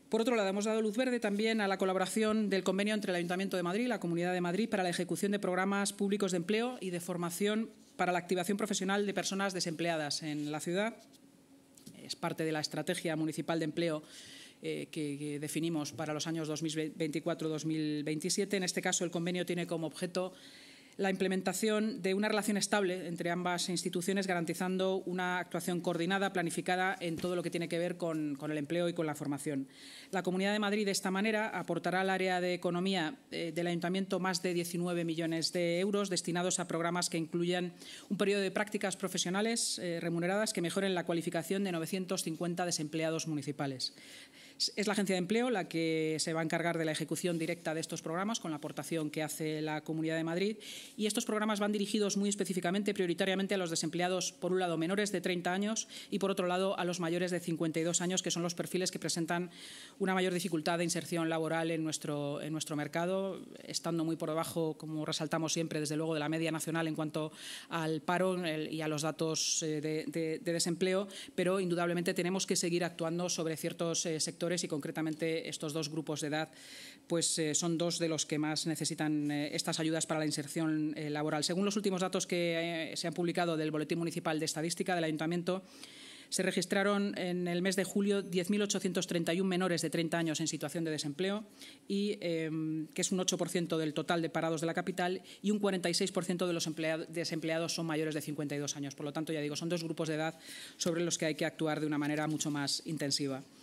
Por otro lado, hemos dado luz verde también a la colaboración del convenio entre el Ayuntamiento de Madrid y la Comunidad de Madrid para la ejecución de programas públicos de empleo y de formación para la activación profesional de personas desempleadas en la ciudad. Es parte de la estrategia municipal de empleo que definimos para los años 2024-2027. En este caso, el convenio tiene como objeto la implementación de una relación estable entre ambas instituciones, garantizando una actuación coordinada, planificada en todo lo que tiene que ver con el empleo y con la formación. La Comunidad de Madrid, de esta manera, aportará al área de economía del Ayuntamiento más de 19 millones de euros destinados a programas que incluyan un periodo de prácticas profesionales remuneradas que mejoren la cualificación de 950 desempleados municipales. Es la Agencia de Empleo la que se va a encargar de la ejecución directa de estos programas con la aportación que hace la Comunidad de Madrid, y estos programas van dirigidos muy específicamente, prioritariamente a los desempleados, por un lado, menores de 30 años y, por otro lado, a los mayores de 52 años, que son los perfiles que presentan una mayor dificultad de inserción laboral en nuestro mercado, estando muy por debajo, como resaltamos siempre, desde luego, de la media nacional en cuanto al paro y a los datos de desempleo, pero indudablemente tenemos que seguir actuando sobre ciertos sectores, y concretamente estos dos grupos de edad pues son dos de los que más necesitan estas ayudas para la inserción laboral. Según los últimos datos que se han publicado del Boletín Municipal de Estadística del Ayuntamiento, se registraron en el mes de julio 10.831 menores de 30 años en situación de desempleo, y que es un 8% del total de parados de la capital, y un 46% de los desempleados son mayores de 52 años. Por lo tanto, ya digo, son dos grupos de edad sobre los que hay que actuar de una manera mucho más intensiva.